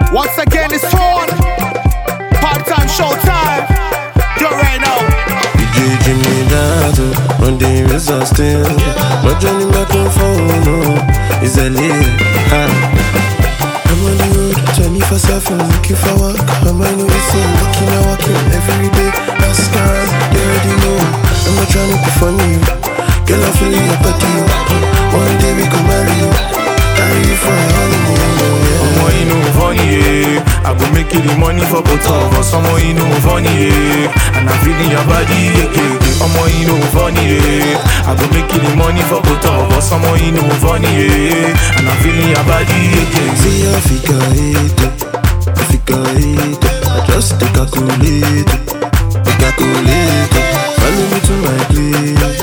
Once again, it's on. Part-time showtime. You're right now. DJ Jimmy Dato, on the razor still. But Johnny microphone, is a lead. I'm on the road, 24/7, looking for work. I'm on the listen, working every day. Ask girls, they already know. I'm not trying to be funny, girl, I'm feeling your body. One day we can marry you, carry you for a honeymoon. Omo, you know funny, I go make you the money for both of us. Omo, you know funny, and I'm feeling your body. Omo, you know funny, I go make you the money for both of us. Omo, you know funny, and I'm feeling your body. See your figure eight, I just calculate. Follow me to my place.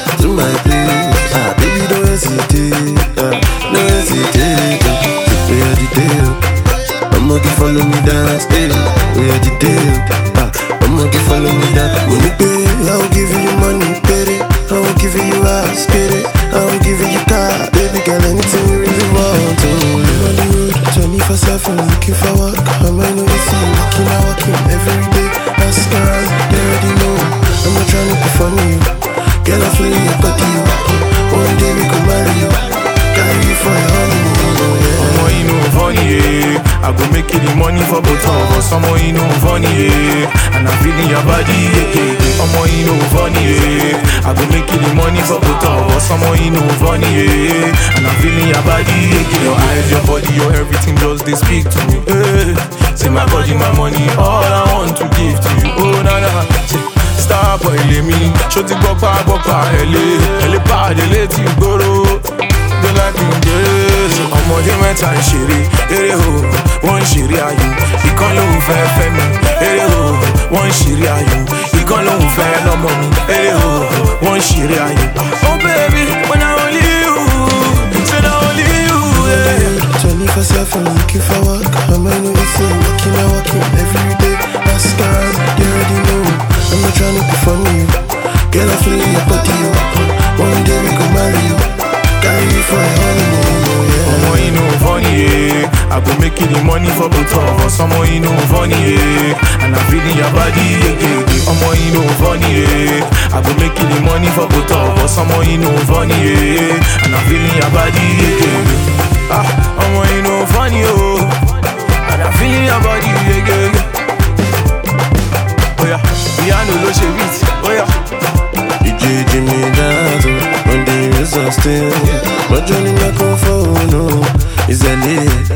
Baby, don't hesitate, no hesitate. We are the deal. I'ma give follow me dance, we are the deal. I'ma give follow me dance. When you pay, I will give you money, baby. I will give you ass, baby. I will give you car, baby girl, anything you really want. I'm on the road, 24/7, looking for work. I'm on the listen, working every day. Ask girls, they already know. I'm not trying to be funny, girl, I'm feeling your body. One day we can marry you, carry you for a honeymoon. Omo, you know funny, I go make you the money for both of us. Omo, you know funny, and I'm feeling your body. Omo, you know funny, I go make you the money for both of us. Omo, you know funny, and I'm feeling your body. Your eyes, your body, your everything just they speak to me. Say my body, my money, all I want to give to you. Oh na na, star boy, let me show the bopa, ele pa, ele ti goro. Don't like me, ọmọdé mẹ́ta ń ṣeré, eré o, wọ́n ń ṣeré ayò, ìkan lòun fẹ́ mi, eré o, wọ́n ń ṣeré ayò, ìkan lòun fẹ́ lọ́mọ mi, eré o, wọ́n ń ṣeré ayò. Oh baby, when I only you, say na only you, yeah. 24/7, looking for work. I'm on the listen, working every day. Ask girls, they already know. I'm not trying to be funny, girl, I'm feeling your body. One day we can marry you, carry you for a honeymoon. Omo, you know funny, I go make you the money for both of us. Omo, you know funny, and I'm feeling your body. Omo, you know funny, I go make you the money for both of us. Omo, you know funny, and I'm feeling your body. Omo, you know funny, and I'm feeling your body. Oh yeah, piano lo ṣe beat. Oh yeah. DJ Jimmy Dato, on the razor still. But Johnny microphone, is a lead.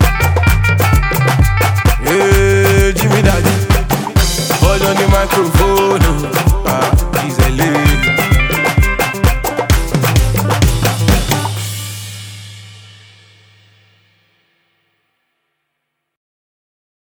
Hey, Jimmy Daddy, hold on the microphone.